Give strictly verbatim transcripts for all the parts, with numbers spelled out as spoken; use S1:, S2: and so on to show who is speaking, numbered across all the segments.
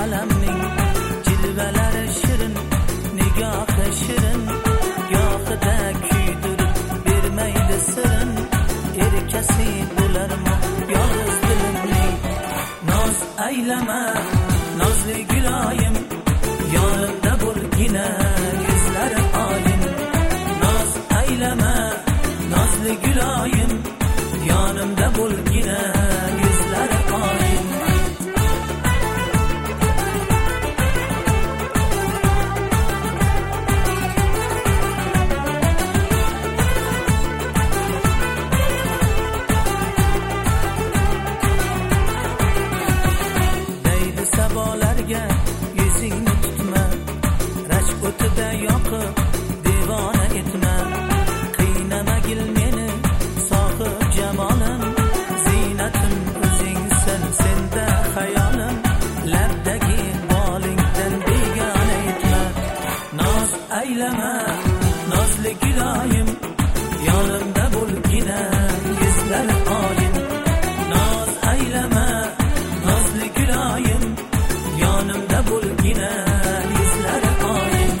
S1: alamning jilvalari shirin, nigohi shirin, gohida kuydirib bermaydi sirin. Erkasi bo'larmi yolg'iz dilimning? Noz aylama nozli guloyim, yonimda bo'lgina yuzlari oyim. Noz aylama nozli guloyim, yonimda bo'lgina yuzlari oyim. Deydi sabolarga yuzingni tutma, rashk o'tida yoqib devona etma. Qiynamagil meni sohib jamolim, ziynatim o'zingsan senda xayolim. Labdagi bolingdan begona etma. Noz aylama nozli guloyim, yonimda bo'lgina yuzlari oyim. Noz aylama nozli guloyim, yonimda bo'lgina yuzlari oyim.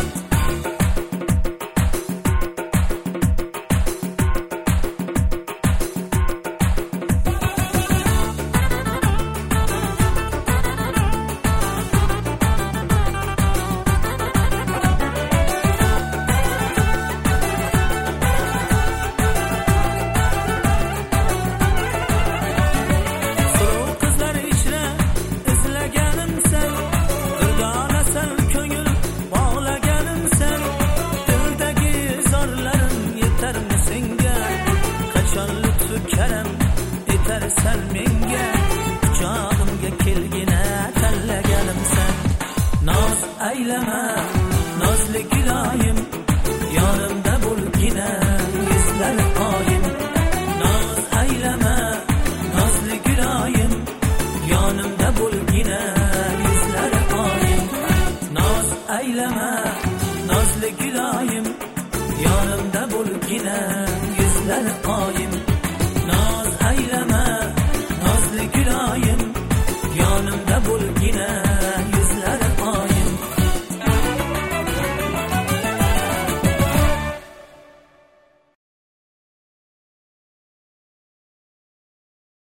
S1: So'v qizlar ichra izlaganimsan, durdonasan ko'ngil bog'laganimsan. Dildagi zorlarim yetarmi senga? Qachon lutfu karam etarsan menga? Quchog'imga kelgina tanlaganimsan. Noz aylama nozli guloyim, yonimda bo'lgina yuzlari oyim. Noz aylama nozli guloyim, yonimda bo'lgina yuzlari oyim. Noz aylama nozli guloyim, yonimda bo'lgina yuzlari oyim. Noz aylama nozli guloyim, yonimda bo'lgina